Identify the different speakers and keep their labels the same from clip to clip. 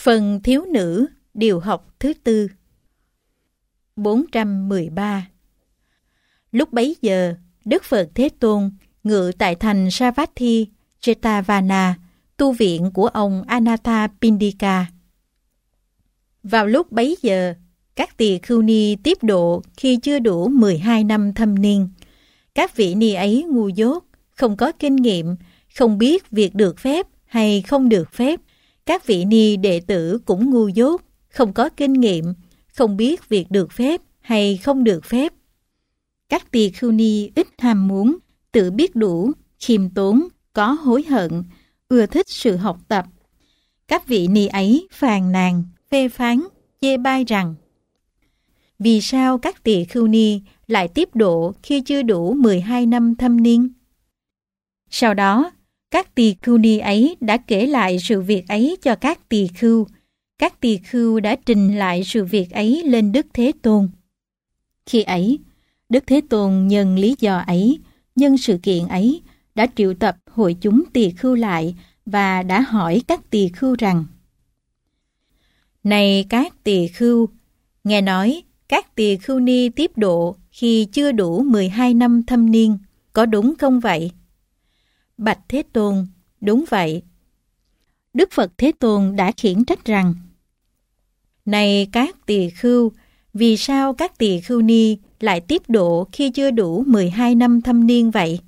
Speaker 1: Phần thiếu nữ, điều học thứ tư. 413. Lúc bấy giờ, Đức Phật Thế Tôn ngự tại thành Savatthi, Jetavana, tu viện của ông Anathapindika. Vào lúc bấy giờ, các tỳ khưu ni tiếp độ khi chưa đủ 12 năm thâm niên. Các vị ni ấy ngu dốt, không có kinh nghiệm, không biết việc được phép hay không được phép. Các vị ni đệ tử cũng ngu dốt, không có kinh nghiệm, không biết việc được phép hay không được phép. Các tỳ khưu ni ít ham muốn, tự biết đủ, khiêm tốn, có hối hận, ưa thích sự học tập. Các vị ni ấy phàn nàn, phê phán, chê bai rằng: vì sao các tỳ khưu ni lại tiếp độ khi chưa đủ 12 năm thâm niên? Sau đó, các tỳ khưu ni ấy đã kể lại sự việc ấy cho các tỳ khưu. Các tỳ khưu đã trình lại sự việc ấy lên Đức Thế Tôn. Khi ấy, Đức Thế Tôn nhân lý do ấy, nhân sự kiện ấy, đã triệu tập hội chúng tỳ khưu lại và đã hỏi các tỳ khưu rằng: này các tỳ khưu, nghe nói các tỳ khưu ni tiếp độ khi chưa đủ 12 năm thâm niên, có đúng không vậy? Bạch Thế Tôn, đúng vậy. Đức Phật Thế Tôn đã khiển trách rằng: này các tỳ khưu, vì sao các tỳ khưu ni lại tiếp độ khi chưa đủ 12 năm thâm niên vậy?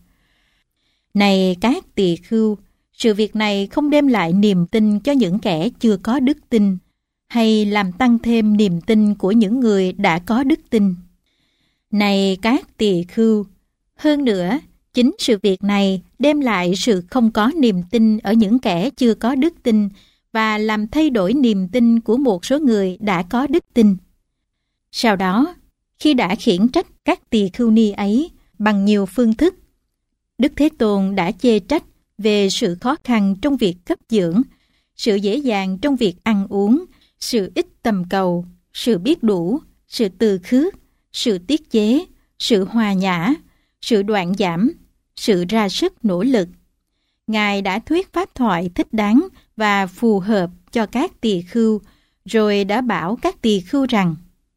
Speaker 1: Này các tỳ khưu, sự việc này không đem lại niềm tin cho những kẻ chưa có đức tin, hay làm tăng thêm niềm tin của những người đã có đức tin. Này các tỳ khưu, hơn nữa, chính sự việc này đem lại sự không có niềm tin ở những kẻ chưa có đức tin và làm thay đổi niềm tin của một số người đã có đức tin. Sau đó, khi đã khiển trách các tỳ khưu ni ấy bằng nhiều phương thức, Đức Thế Tôn đã chê trách về sự khó khăn trong việc cấp dưỡng, sự dễ dàng trong việc ăn uống, sự ít tầm cầu, sự biết đủ, sự từ khước, sự tiết chế, sự hòa nhã, sự đoạn giảm, sự ra sức nỗ lực. Ngài đã thuyết pháp thoại thích đáng và phù hợp cho các tỳ khưu, rồi đã bảo các tỳ khưu rằng: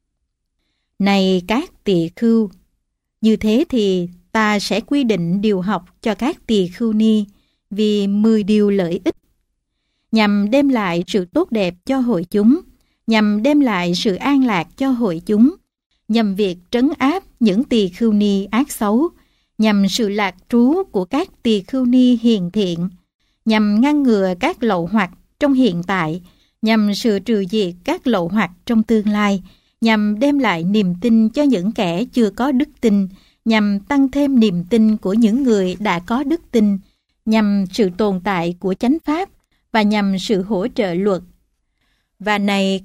Speaker 1: này các tỳ khưu, như thế thì ta sẽ quy định điều học cho các tỳ khưu ni vì 10 điều lợi ích, nhằm đem lại sự tốt đẹp cho hội chúng, nhằm đem lại sự an lạc cho hội chúng, nhằm việc trấn áp những tỳ khưu ni ác xấu, nhằm sự lạc trú của các tỳ khưu ni hiền thiện, nhằm ngăn ngừa các lậu hoặc trong hiện tại, nhằm sự trừ diệt các lậu hoặc trong tương lai, nhằm đem lại niềm tin cho những kẻ chưa có đức tin, nhằm tăng thêm niềm tin của những người đã có đức tin, nhằm sự tồn tại của chánh pháp và nhằm sự hỗ trợ luật. Và này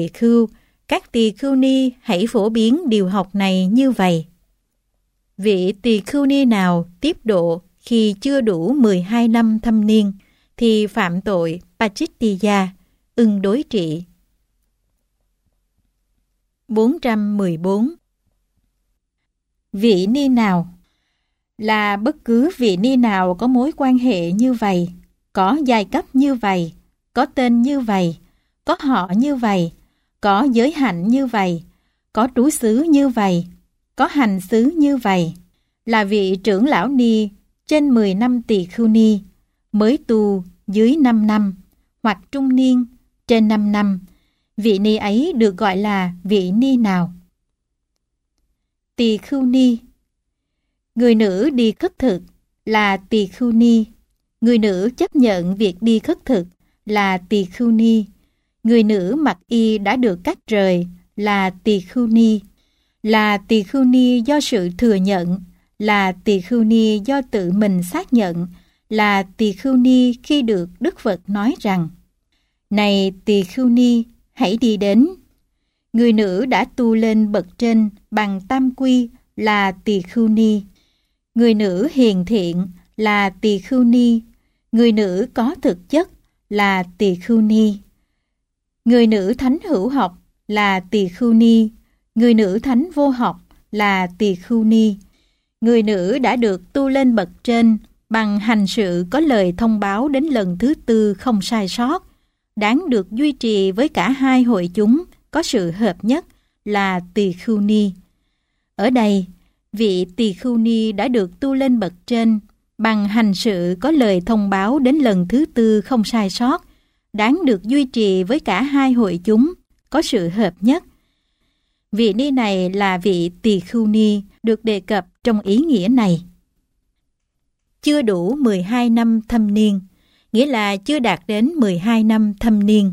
Speaker 1: các tỳ khưu ni hãy phổ biến điều học này như vậy. Vị tỳ khưu ni nào tiếp độ khi chưa đủ 12 năm thâm niên thì phạm tội Pachittiya, ưng đối trị. 414. Vị ni nào là bất cứ vị ni nào có mối quan hệ như vậy, có giai cấp như vậy, có tên như vậy, có họ như vậy, có giới hạnh như vậy, có trú xứ như vậy, có hành xứ như vậy, là vị trưởng lão ni trên 10 năm tỳ khưu ni, mới tu dưới 5 năm, hoặc trung niên trên 5 năm, vị ni ấy được gọi là vị ni nào? Tỳ khưu ni. Người nữ đi khất thực là tỳ khưu ni. Người nữ chấp nhận việc đi khất thực là tỳ khưu ni. Người nữ mặc y đã được cắt rời là tỳ khưu ni. Là tỳ khưu ni do sự thừa nhận, là tỳ khưu ni do tự mình xác nhận, là tỳ khưu ni khi được Đức Phật nói rằng: này tỳ khưu ni, hãy đi đến. Người nữ đã tu lên bậc trên bằng tam quy là tỳ khưu ni. Người nữ hiền thiện là tỳ khưu ni. Người nữ có thực chất là tỳ khưu ni. Người nữ thánh hữu học là tỳ khưu ni. Người nữ thánh vô học là tỳ khưu ni. Người nữ đã được tu lên bậc trên bằng hành sự có lời thông báo đến lần thứ tư không sai sót đáng được duy trì với cả hai hội chúng có sự hợp nhất là tỳ khưu ni. Ở đây, vị tỳ khưu ni đã được tu lên bậc trên bằng hành sự có lời thông báo đến lần thứ tư không sai sót, đáng được duy trì với cả hai hội chúng có sự hợp nhất. Vị ni này là vị tỳ khưu ni được đề cập trong ý nghĩa này. Chưa đủ 12 năm thâm niên, nghĩa là chưa đạt đến 12 năm thâm niên.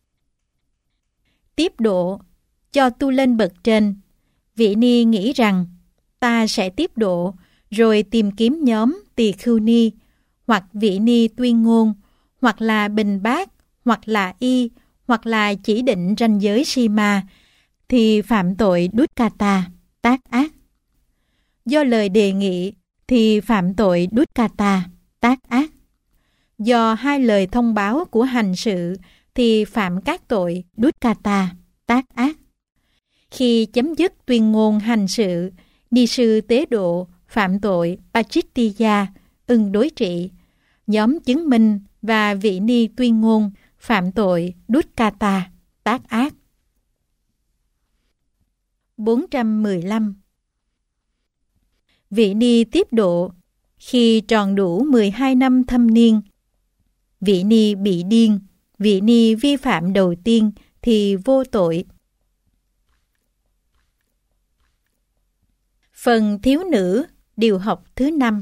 Speaker 1: Tiếp độ cho tu lên bậc trên, vị ni nghĩ rằng ta sẽ tiếp độ rồi tìm kiếm nhóm tỳ khưu ni, hoặc vị ni tuyên ngôn, hoặc là bình bát, hoặc là y, hoặc là chỉ định ranh giới Sima, thì phạm tội Dukkata, tác ác. Do lời đề nghị thì phạm tội Dukkata, tác ác. Do hai lời thông báo của hành sự thì phạm các tội Dukkata, tác ác. Khi chấm dứt tuyên ngôn hành sự, ni sư tế độ phạm tội Pachittiya, ưng đối trị. Nhóm chứng minh và vị ni tuyên ngôn phạm tội Dukkata, tác ác. 415. Vị ni tiếp độ khi tròn đủ 12 năm thâm niên. Vị ni bị điên, vị ni vi phạm đầu tiên thì vô tội. Phần thiếu nữ, điều học thứ 5.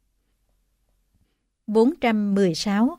Speaker 1: 416.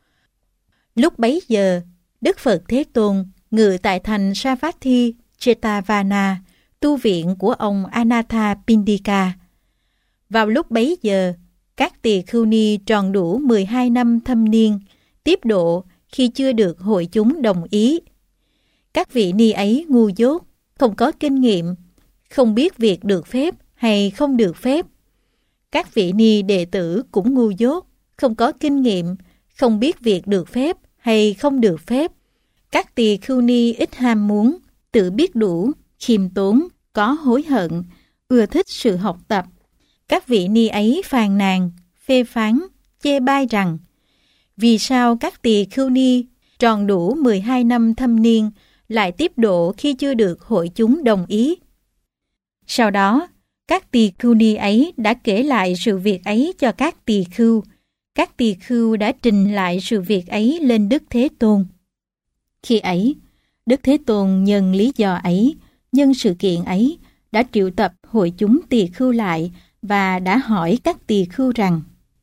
Speaker 1: Lúc bấy giờ, Đức Phật Thế Tôn ngự tại thành Savatthi, Jetavana, tu viện của ông Anathapindika. Vào lúc bấy giờ, các tỳ khưu ni tròn đủ 12 năm thâm niên, tiếp độ khi chưa được hội chúng đồng ý. Các vị ni ấy ngu dốt, không có kinh nghiệm, không biết việc được phép hay không được phép. Các vị ni đệ tử cũng ngu dốt, không có kinh nghiệm, không biết việc được phép hay không được phép. Các tỳ khưu ni ít ham muốn, tự biết đủ, khiêm tốn, có hối hận, ưa thích sự học tập. Các vị ni ấy phàn nàn, phê phán, chê bai rằng vì sao các tỳ khưu ni tròn đủ 12 năm thâm niên lại tiếp độ khi chưa được hội chúng đồng ý. Sau đó, các tỳ khưu ni ấy đã kể lại sự việc ấy cho các tỳ khưu. Các tỳ khưu đã trình lại sự việc ấy lên Đức Thế Tôn. Khi ấy, Đức Thế Tôn nhân lý do ấy, nhân sự kiện ấy, đã triệu tập hội chúng tỳ khưu lại và đã hỏi các tỳ khưu rằng: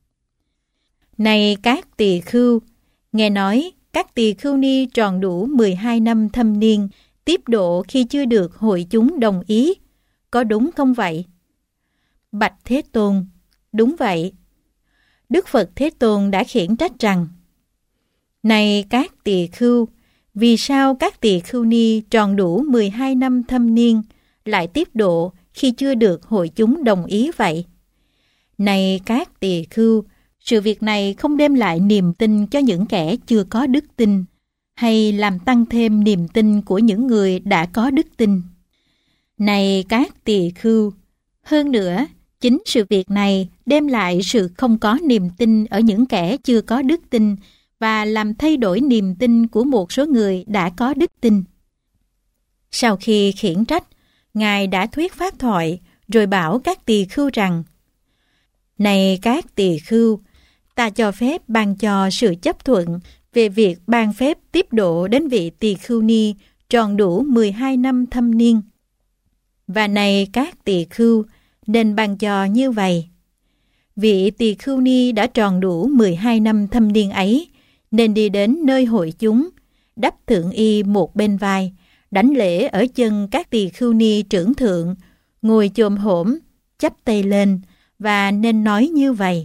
Speaker 1: Này các tỳ khưu, nghe nói các tỳ khưu ni tròn đủ 12 năm thâm niên, tiếp độ khi chưa được hội chúng đồng ý, có đúng không vậy? Bạch Thế Tôn, đúng vậy. Đức Phật Thế Tôn đã khiển trách rằng: Này các tỳ khưu, vì sao các tỳ khưu ni tròn đủ 12 năm thâm niên lại tiếp độ khi chưa được hội chúng đồng ý vậy? Này các tỳ khưu, sự việc này không đem lại niềm tin cho những kẻ chưa có đức tin, hay làm tăng thêm niềm tin của những người đã có đức tin. Này các tỳ khưu, hơn nữa, chính sự việc này đem lại sự không có niềm tin ở những kẻ chưa có đức tin và làm thay đổi niềm tin của một số người đã có đức tin. Sau khi khiển trách, Ngài đã thuyết pháp thoại rồi bảo các tỳ khưu rằng: Này các tỳ khưu, ta cho phép ban cho sự chấp thuận về việc ban phép tiếp độ đến vị tỳ khưu ni tròn đủ 12 năm thâm niên. Và này các tỳ khưu, nên ban cho như vậy. Vị tỳ khưu ni đã tròn đủ 12 năm thâm niên ấy, nên đi đến nơi hội chúng, đắp thượng y một bên vai, đảnh lễ ở chân các tỳ khưu ni trưởng thượng, ngồi chồm hổm, chắp tay lên, và nên nói như vậy: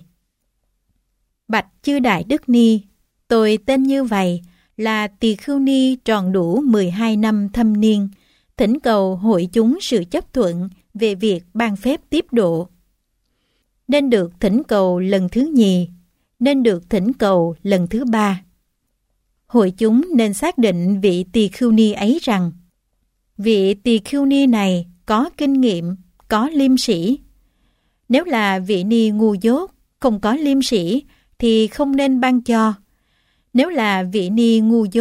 Speaker 1: Bạch chư Đại Đức Ni, tôi tên như vậy, là tỳ khưu ni tròn đủ 12 năm thâm niên, thỉnh cầu hội chúng sự chấp thuận về việc ban phép tiếp độ. Nên được thỉnh cầu lần thứ nhì, nên được thỉnh cầu lần thứ ba. Hội chúng nên xác định vị tỳ khưu ni ấy rằng vị tỳ khưu ni này có kinh nghiệm, có liêm sĩ. Nếu là vị ni ngu dốt, không có liêm sĩ thì không nên ban cho. Nếu là vị ni ngu dốt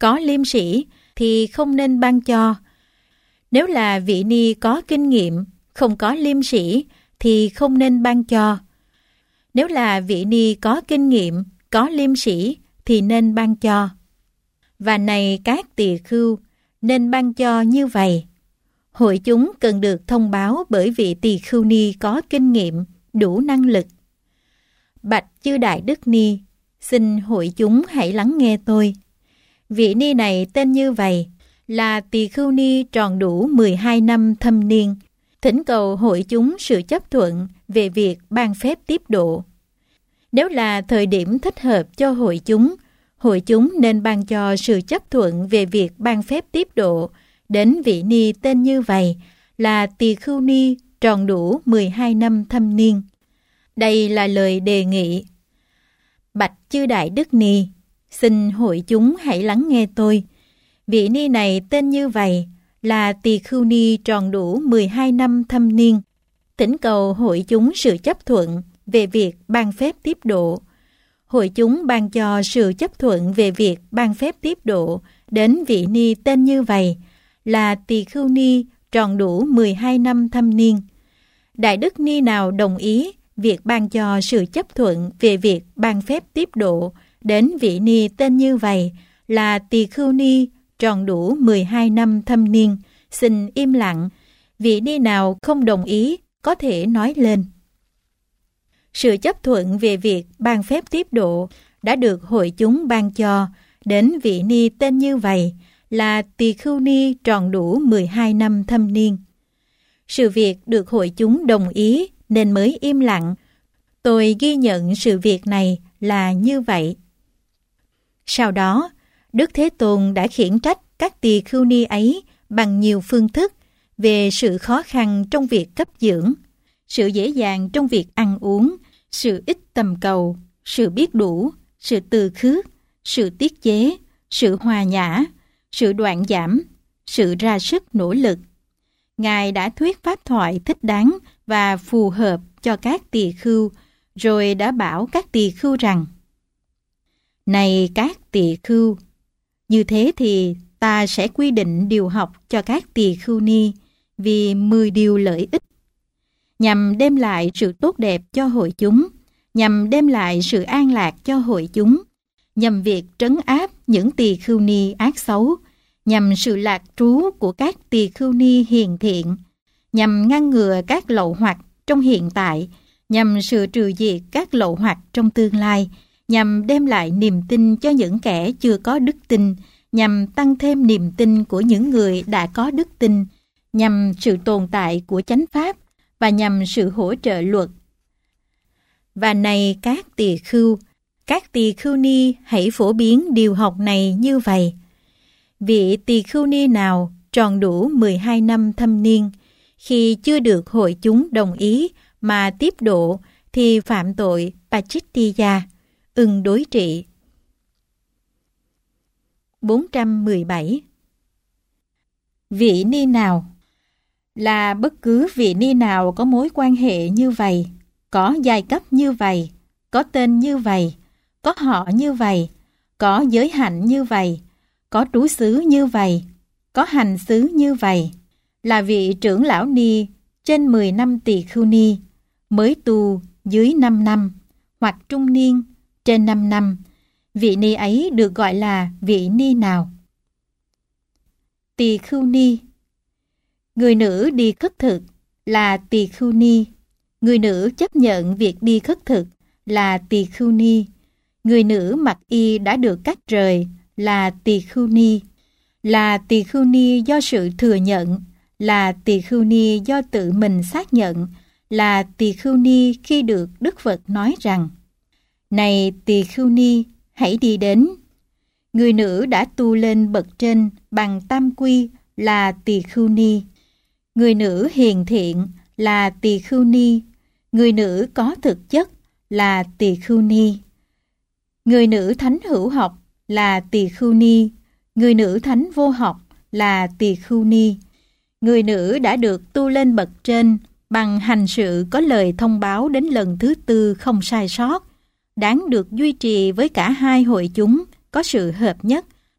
Speaker 1: có liêm sĩ thì không nên ban cho. Nếu là vị ni có kinh nghiệm, không có liêm sĩ thì không nên ban cho. Nếu là vị ni có kinh nghiệm, có liêm sĩ thì nên ban cho. Và này các tỳ khưu, nên ban cho như vậy. Hội chúng cần được thông báo bởi vị tỳ khưu ni có kinh nghiệm, đủ năng lực. Bạch chư Đại Đức Ni, xin hội chúng hãy lắng nghe tôi. Vị ni này tên như vậy, là tỳ khưu ni tròn đủ 12 năm thâm niên, thỉnh cầu hội chúng sự chấp thuận về việc ban phép tiếp độ. Nếu là thời điểm thích hợp cho hội chúng nên ban cho sự chấp thuận về việc ban phép tiếp độ đến vị ni tên như vậy, là tỳ khưu ni tròn đủ 12 năm thâm niên. Đây là lời đề nghị. Bạch chư Đại Đức Ni, xin hội chúng hãy lắng nghe tôi. Vị ni này tên như vậy, là tỳ khưu ni tròn đủ 12 năm thâm niên, thỉnh cầu hội chúng sự chấp thuận về việc ban phép tiếp độ. Hội chúng ban cho sự chấp thuận về việc ban phép tiếp độ đến vị ni tên như vậy, là tỳ khưu ni tròn đủ 12 năm thâm niên. Đại Đức Ni nào đồng ý việc ban cho sự chấp thuận về việc ban phép tiếp độ đến vị ni tên như vậy, là tỳ khưu ni tròn đủ 12 năm thâm niên, xin im lặng. Vị ni nào không đồng ý có thể nói lên. Sự chấp thuận về việc ban phép tiếp độ đã được hội chúng ban cho đến vị ni tên như vậy, là tỳ khưu ni tròn đủ 12 năm thâm niên. Sự việc được hội chúng đồng ý nên mới im lặng. Tôi ghi nhận sự việc này là như vậy. Sau đó, Đức Thế Tôn đã khiển trách các tỳ khưu ni ấy bằng nhiều phương thức về sự khó khăn trong việc cấp dưỡng, sự dễ dàng trong việc ăn uống, sự ít tầm cầu, sự biết đủ, sự từ khước, sự tiết chế, sự hòa nhã, sự đoạn giảm, sự ra sức nỗ lực. Ngài đã thuyết pháp thoại thích đáng và phù hợp cho các tỳ khưu, rồi đã bảo các tỳ khưu rằng: Này các tỳ khưu, như thế thì ta sẽ quy định điều học cho các tỳ khưu ni vì 10 điều lợi ích, nhằm đem lại sự tốt đẹp cho hội chúng, nhằm đem lại sự an lạc cho hội chúng, nhằm việc trấn áp những tỳ khưu ni ác xấu, nhằm sự lạc trú của các tỳ khưu ni hiền thiện, nhằm ngăn ngừa các lậu hoặc trong hiện tại, nhằm sự trừ diệt các lậu hoặc trong tương lai, nhằm đem lại niềm tin cho những kẻ chưa có đức tin, nhằm tăng thêm niềm tin của những người đã có đức tin, nhằm sự tồn tại của chánh pháp và nhằm sự hỗ trợ luật. Và này các tỳ khưu ni hãy phổ biến điều học này như vậy. Vị tỳ khưu ni nào tròn đủ 12 năm thâm niên, khi chưa được hội chúng đồng ý mà tiếp độ thì phạm tội Pachittiya, ưng đối trị. 417. Vị ni nào là bất cứ vị ni nào có mối quan hệ như vậy, có giai cấp như vậy, có tên như vậy, có họ như vậy, có giới hạnh như vậy, có trú xứ như vậy, có hành xứ như vậy, là vị trưởng lão ni trên 10 năm tỳ khưu ni, mới tu dưới 5 năm, hoặc trung niên trên 5 năm, vị ni ấy được gọi là vị ni nào? Tỳ khưu ni. Người nữ đi khất thực là tỳ khưu ni. Người nữ chấp nhận việc đi khất thực là tỳ khưu ni. Người nữ mặc y đã được cắt rời là tỳ khưu ni. Là tỳ khưu ni do sự thừa nhận, là tỳ khưu ni do tự mình xác nhận, là tỳ khưu ni khi được Đức Phật nói rằng: Này tỳ khưu ni, hãy đi đến. Người nữ đã tu lên bậc trên bằng tam quy là tỳ khưu ni. Người nữ hiền thiện là tỳ khưu ni. Người nữ có thực chất là tỳ khưu ni. Người nữ thánh hữu học là tỳ khưu ni. Người nữ thánh vô học là tỳ khưu ni. Người nữ đã được tu lên bậc trên bằng hành sự có lời thông báo đến lần thứ 4 không sai sót, đáng được duy trì với cả hai hội chúng có sự hợp nhất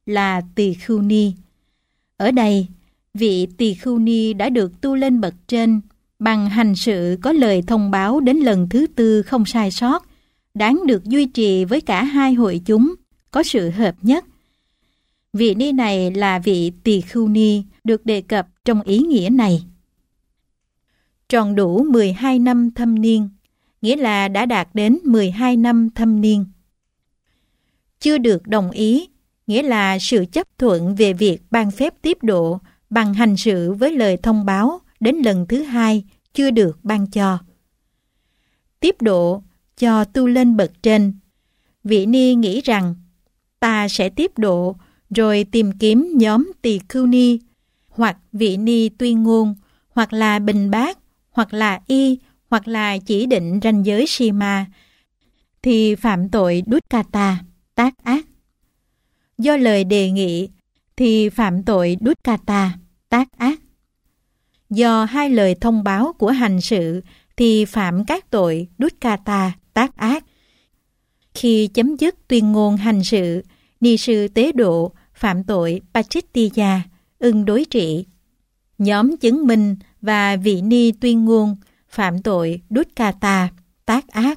Speaker 1: là Tỳ Khưu Ni. Ở đây, vị Tỳ Khưu Ni đã được tu lên bậc trên bằng hành sự có lời thông báo đến lần thứ 4 không sai sót, đáng được duy trì với cả hai hội chúng, có sự hợp nhất. Vị ni này là vị Tỳ Khưu Ni được đề cập trong ý nghĩa này. Tròn đủ 12 năm thâm niên, nghĩa là đã đạt đến 12 năm thâm niên. Chưa được đồng ý, nghĩa là sự chấp thuận về việc ban phép tiếp độ bằng hành sự với lời thông báo đến lần thứ 2 chưa được ban cho. Tiếp độ cho tu lên bậc trên, vị ni nghĩ rằng ta sẽ tiếp độ rồi tìm kiếm nhóm Tỳ Khưu Ni, hoặc vị ni tuyên ngôn, hoặc là bình bát, hoặc là y, hoặc là chỉ định ranh giới Sima, thì phạm tội Dukkata, tác ác. Do lời đề nghị thì phạm tội Dukkata, tác ác. Do hai lời thông báo của hành sự thì phạm các tội Dukkata, tác ác. Khi chấm dứt tuyên ngôn hành sự, ni sư tế độ phạm tội Pachittiya, ưng đối trị. Nhóm chứng minh và vị ni tuyên ngôn phạm tội Dukkata, tác ác.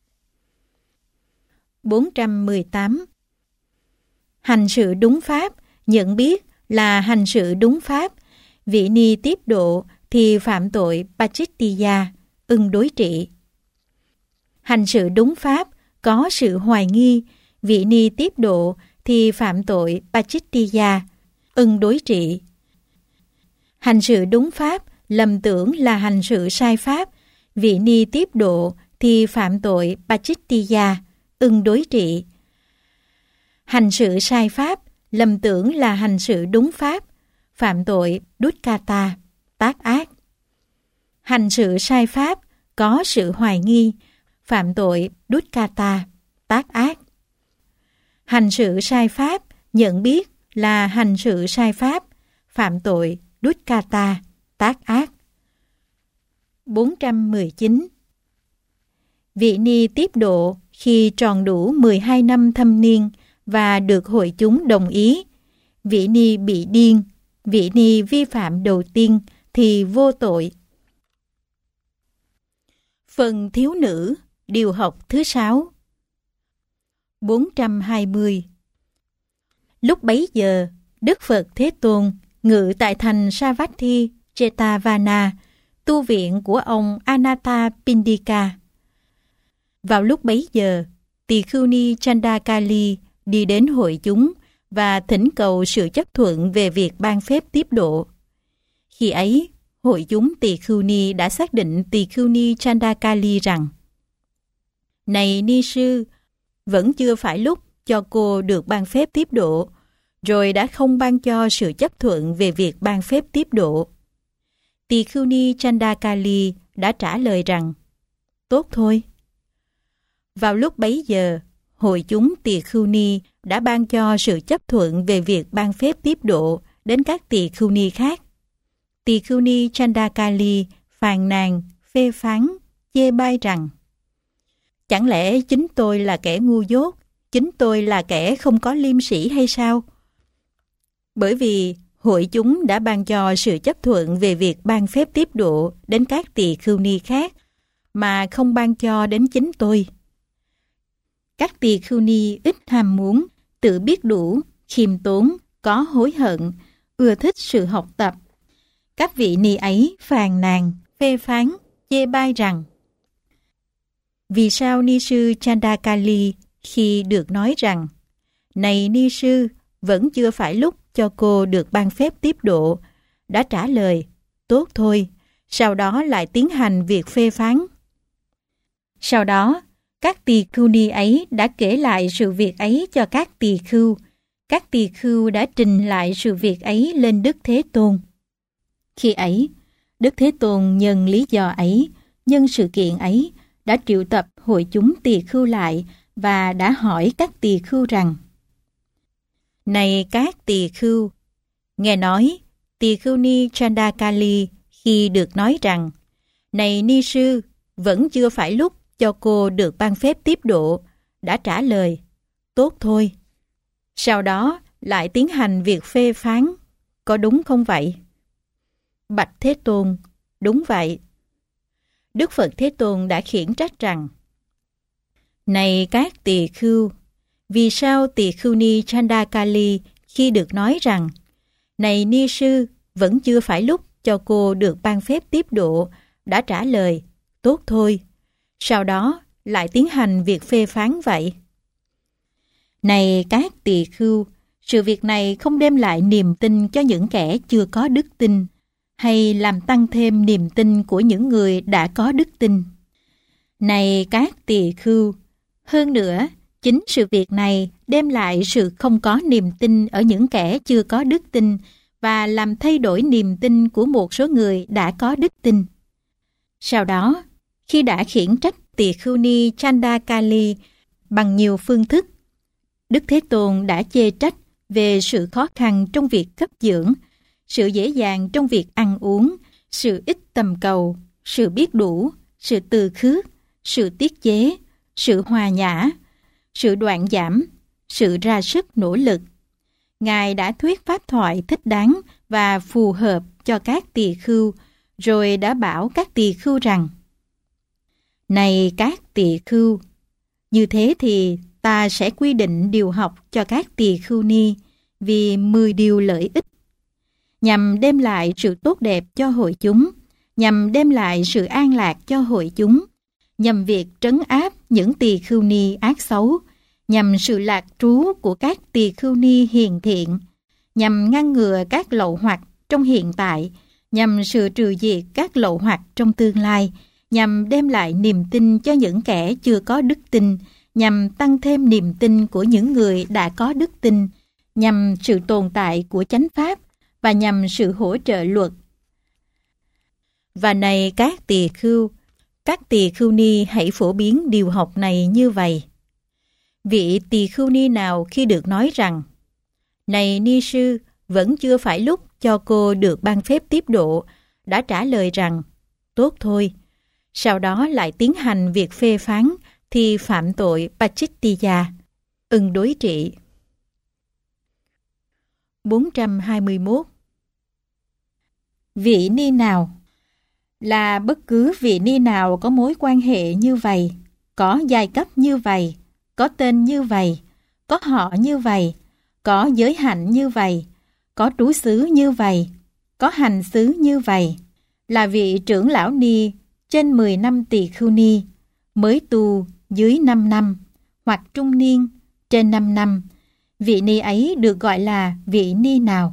Speaker 1: 418. Hành sự đúng pháp, nhận biết là hành sự đúng pháp. Vị ni tiếp độ thì phạm tội Pachittiya, ưng đối trị. Hành sự đúng pháp có sự hoài nghi, vị ni tiếp độ thì phạm tội Pachittiya, ưng đối trị. Hành sự đúng pháp lầm tưởng là hành sự sai pháp, vị ni tiếp độ thì phạm tội Pachittiya, ưng đối trị. Hành sự sai pháp lầm tưởng là hành sự đúng pháp, phạm tội Dukkata, tác ác. Hành sự sai pháp có sự hoài nghi, phạm tội Dukkata, tác ác. Hành sự sai pháp nhận biết là hành sự sai pháp, phạm tội Dukkata, tác ác. 419. Vị ni tiếp độ khi tròn đủ 12 năm thâm niên và được hội chúng đồng ý. Vị ni bị điên, vị ni vi phạm đầu tiên thì vô tội. Phần thiếu nữ, điều học thứ 6. 420. Lúc bấy giờ, Đức Phật Thế Tôn ngự tại thành Savatthi, Jetavana, tu viện của ông Anathapindika. Vào lúc bấy giờ, Tỳ Khưu Ni Chandakali đi đến hội chúng và thỉnh cầu sự chấp thuận về việc ban phép tiếp độ. Khi ấy, hội chúng Tỳ Khưu Ni đã xác định Tỳ Khưu Ni Chandakali rằng: Này ni sư, vẫn chưa phải lúc cho cô được ban phép tiếp độ, rồi đã không ban cho sự chấp thuận về việc ban phép tiếp độ. Tỳ Khưu Ni Chandakali đã trả lời rằng: Tốt thôi. Vào lúc bấy giờ, hội chúng Tỳ Khưu Ni đã ban cho sự chấp thuận về việc ban phép tiếp độ đến các Tỳ Khưu Ni khác. Tỳ Khưu Ni Chandakali phàn nàn, phê phán, chê bai rằng: Chẳng lẽ chính tôi là kẻ ngu dốt, chính tôi là kẻ không có liêm sĩ hay sao? Bởi vì hội chúng đã ban cho sự chấp thuận về việc ban phép tiếp độ đến các Tỳ Khưu Ni khác, mà không ban cho đến chính tôi. Các Tỳ Khưu Ni ít ham muốn, tự biết đủ, khiêm tốn, có hối hận, ưa thích sự học tập. Các vị ni ấy phàn nàn, phê phán, chê bai rằng: Vì sao ni sư Chandakali khi được nói rằng: Này ni sư, vẫn chưa phải lúc cho cô được ban phép tiếp độ, đã trả lời: Tốt thôi, sau đó lại tiến hành việc phê phán. Sau đó, các Tỳ Khưu Ni ấy đã kể lại sự việc ấy cho các tỳ khưu. Các tỳ khưu đã trình lại sự việc ấy lên Đức Thế Tôn. Khi ấy, Đức Thế Tôn nhân lý do ấy, nhân sự kiện ấy, đã triệu tập hội chúng tỳ khưu lại và đã hỏi các tỳ khưu rằng: Này các tỳ khưu, nghe nói Tỳ Khưu Ni Chandakali khi được nói rằng: Này ni sư, vẫn chưa phải lúc cho cô được ban phép tiếp độ, đã trả lời: Tốt thôi. Sau đó lại tiến hành việc phê phán, có đúng không vậy? Bạch Thế Tôn, đúng vậy. Đức Phật Thế Tôn đã khiển trách rằng: Này các tỳ khưu, vì sao tỳ khưu ni Chandakali khi được nói rằng: Này ni sư, vẫn chưa phải lúc cho cô được ban phép tiếp độ, đã trả lời: Tốt thôi. Sau đó lại tiến hành việc phê phán vậy? Này các tỳ khưu, sự việc này không đem lại niềm tin cho những kẻ chưa có đức tin, hay làm tăng thêm niềm tin của những người đã có đức tin. Này các tỳ khưu, hơn nữa, chính sự việc này đem lại sự không có niềm tin ở những kẻ chưa có đức tin và làm thay đổi niềm tin của một số người đã có đức tin. Sau đó, khi đã khiển trách tỳ khưu ni Chandakali bằng nhiều phương thức, Đức Thế Tôn đã chê trách về sự khó khăn trong việc cấp dưỡng, sự dễ dàng trong việc ăn uống, sự ít tầm cầu, sự biết đủ, sự từ khước, sự tiết chế, sự hòa nhã, sự đoạn giảm, sự ra sức nỗ lực. Ngài đã thuyết pháp thoại thích đáng và phù hợp cho các tỳ khưu, rồi đã bảo các tỳ khưu rằng: Này các tỳ khưu, như thế thì ta sẽ quy định điều học cho các tỳ khưu ni vì 10 điều lợi ích, nhằm đem lại sự tốt đẹp cho hội chúng, nhằm đem lại sự an lạc cho hội chúng, nhằm việc trấn áp những tỳ khưu ni ác xấu, nhằm sự lạc trú của các tỳ khưu ni hiền thiện, nhằm ngăn ngừa các lậu hoặc trong hiện tại, nhằm sự trừ diệt các lậu hoặc trong tương lai, nhằm đem lại niềm tin cho những kẻ chưa có đức tin, nhằm tăng thêm niềm tin của những người đã có đức tin, nhằm sự tồn tại của chánh pháp và nhằm sự hỗ trợ luật. Và này các tỳ khưu ni hãy phổ biến điều học này như vậy. Vị tỳ khưu ni nào khi được nói rằng: Này ni sư, vẫn chưa phải lúc cho cô được ban phép tiếp độ, đã trả lời rằng: Tốt thôi. Sau đó lại tiến hành việc phê phán, thì phạm tội Pachittiya, ưng đối trị. 421. Vị ni nào? Là bất cứ vị ni nào có mối quan hệ như vậy, có giai cấp như vậy, có tên như vậy, có họ như vậy, có giới hạnh như vậy, có trú xứ như vậy, có hành xứ như vậy, là vị trưởng lão ni trên 10 năm tỳ khưu ni, mới tu dưới 5 năm, hoặc trung niên trên 5 năm, vị ni ấy được gọi là vị ni nào?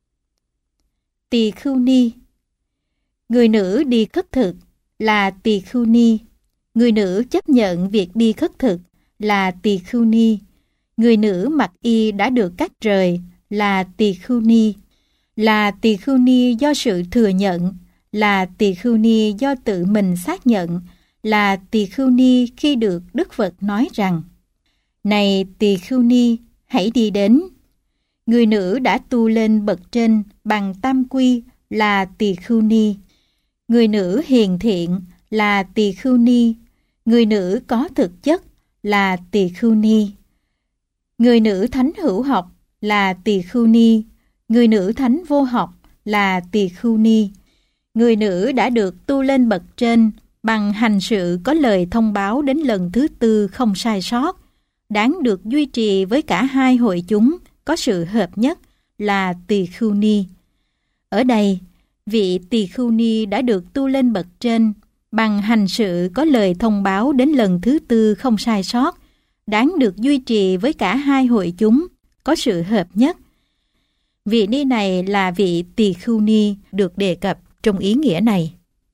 Speaker 1: Tỳ khưu ni. Người nữ đi khất thực là tỳ khưu ni. Người nữ chấp nhận việc đi khất thực là tỳ khưu ni. Người nữ mặc y đã được cắt rời là tỳ khưu ni. Là tỳ khưu ni do sự thừa nhận, là tỳ khưu ni do tự mình xác nhận, là tỳ khưu ni khi được Đức Phật nói rằng: Này tỳ khưu ni, hãy đi đến. Người nữ đã tu lên bậc trên bằng tam quy là tỳ khưu ni. Người nữ hiền thiện là tỳ khưu ni. Người nữ có thực chất là tỳ khưu ni. Người nữ thánh hữu học là tỳ khưu ni. Người nữ thánh vô học là tỳ khưu ni. Người nữ đã được tu lên bậc trên bằng hành sự có lời thông báo đến lần thứ 4 không sai sót, đáng được duy trì với cả hai hội chúng có sự hợp nhất là tỳ khưu ni. Ở đây, vị tỳ khưu ni đã được tu lên bậc trên bằng hành sự có lời thông báo đến lần thứ 4 không sai sót, đáng được duy trì với cả hai hội chúng có sự hợp nhất. Vị ni này là vị tỳ khưu ni được đề cập trong ý nghĩa này.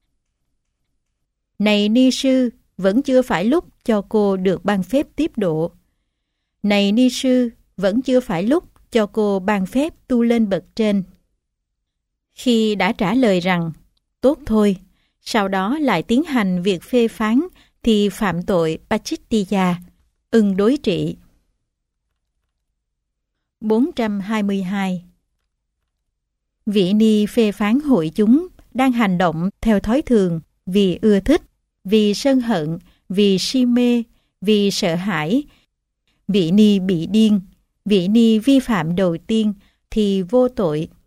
Speaker 1: Này ni sư, vẫn chưa phải lúc cho cô được ban phép tiếp độ. Này ni sư, vẫn chưa phải lúc cho cô ban phép tu lên bậc trên. Khi đã trả lời rằng: Tốt thôi, sau đó lại tiến hành việc phê phán, thì phạm tội Pachittiya, ưng đối trị. 422. Vị ni phê phán hội chúng đang hành động theo thói thường, vì ưa thích, vì sân hận, vì si mê, vì sợ hãi. Vị ni bị điên, vị ni vi phạm đầu tiên thì vô tội.